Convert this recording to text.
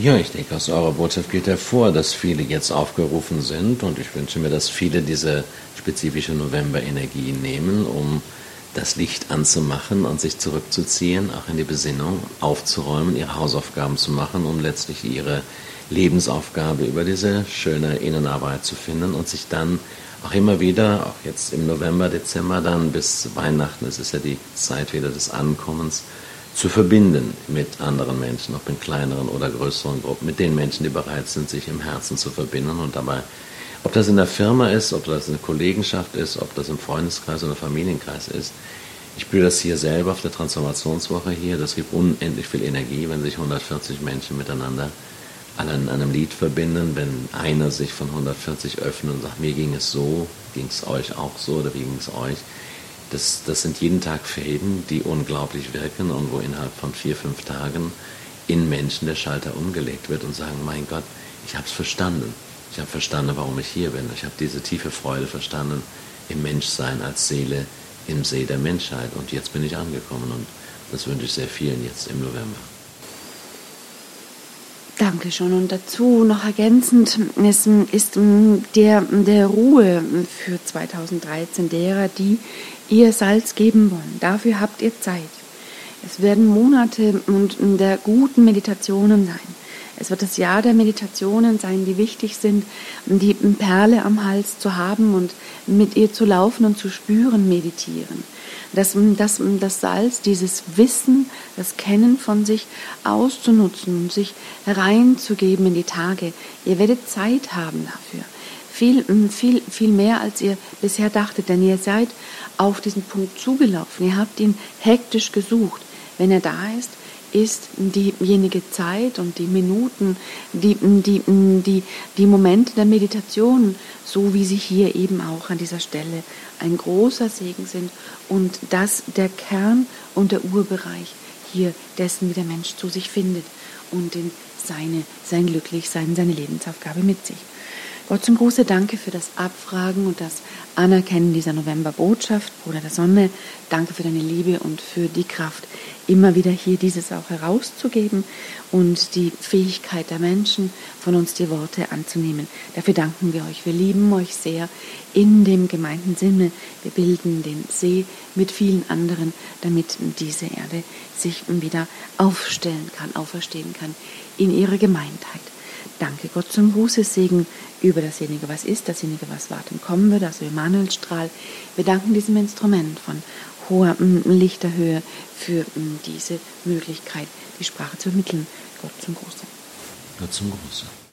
Ja, ich denke, aus eurer Botschaft geht hervor, dass viele jetzt aufgerufen sind und ich wünsche mir, dass viele diese spezifische November-Energie nehmen, um das Licht anzumachen und sich zurückzuziehen, auch in die Besinnung, aufzuräumen, ihre Hausaufgaben zu machen, um letztlich ihre Lebensaufgabe über diese schöne Innenarbeit zu finden und sich dann auch immer wieder, auch jetzt im November, Dezember, dann bis Weihnachten, es ist ja die Zeit wieder des Ankommens, zu verbinden mit anderen Menschen, ob in kleineren oder größeren Gruppen, mit den Menschen, die bereit sind, sich im Herzen zu verbinden und dabei, ob das in der Firma ist, ob das in der Kollegenschaft ist, ob das im Freundeskreis oder Familienkreis ist. Ich spüre das hier selber auf der Transformationswoche hier, das gibt unendlich viel Energie, wenn sich 140 Menschen miteinander alle in einem Lied verbinden, wenn einer sich von 140 öffnet und sagt, mir ging es so, ging es euch auch so oder wie ging es euch. Das sind jeden Tag Fäden, die unglaublich wirken und wo innerhalb von 4-5 Tagen in Menschen der Schalter umgelegt wird und sagen, mein Gott, ich habe es verstanden. Ich habe verstanden, warum ich hier bin. Ich habe diese tiefe Freude verstanden im Menschsein als Seele im See der Menschheit. Und jetzt bin ich angekommen und das wünsche ich sehr vielen jetzt im November. Danke schon. Und dazu noch ergänzend ist der Ruhe für 2013 derer, die ihr Salz geben wollen. Dafür habt ihr Zeit. Es werden Monate der guten Meditationen sein. Es wird das Jahr der Meditationen sein, die wichtig sind, die Perle am Hals zu haben und mit ihr zu laufen und zu spüren, meditieren. Das Salz, dieses Wissen, das Kennen von sich auszunutzen und sich hereinzugeben in die Tage. Ihr werdet Zeit haben dafür. Viel mehr, als ihr bisher dachtet, denn ihr seid auf diesen Punkt zugelaufen. Ihr habt ihn hektisch gesucht. Wenn er da ist diejenige Zeit und die Minuten, die Momente der Meditation, so wie sie hier eben auch an dieser Stelle ein großer Segen sind und das der Kern und der Urbereich hier dessen, wie der Mensch zu sich findet und in sein Glücklichsein, seine Lebensaufgabe mit sich. Gott zum Gruße, danke für das Abfragen und das Anerkennen dieser Novemberbotschaft, Bruder der Sonne. Danke für deine Liebe und für die Kraft, immer wieder hier dieses auch herauszugeben und die Fähigkeit der Menschen, von uns die Worte anzunehmen. Dafür danken wir euch. Wir lieben euch sehr in dem gemeinten Sinne. Wir bilden den See mit vielen anderen, damit diese Erde sich wieder auferstehen kann in ihre Gemeindheit. Danke Gott zum Gruße, Segen über dasjenige, was ist, dasjenige, was warten kommen wird, also Immanuelstrahl. Wir danken diesem Instrument von hoher Lichterhöhe für diese Möglichkeit, die Sprache zu vermitteln. Gott zum Gruße. Gott zum Gruße.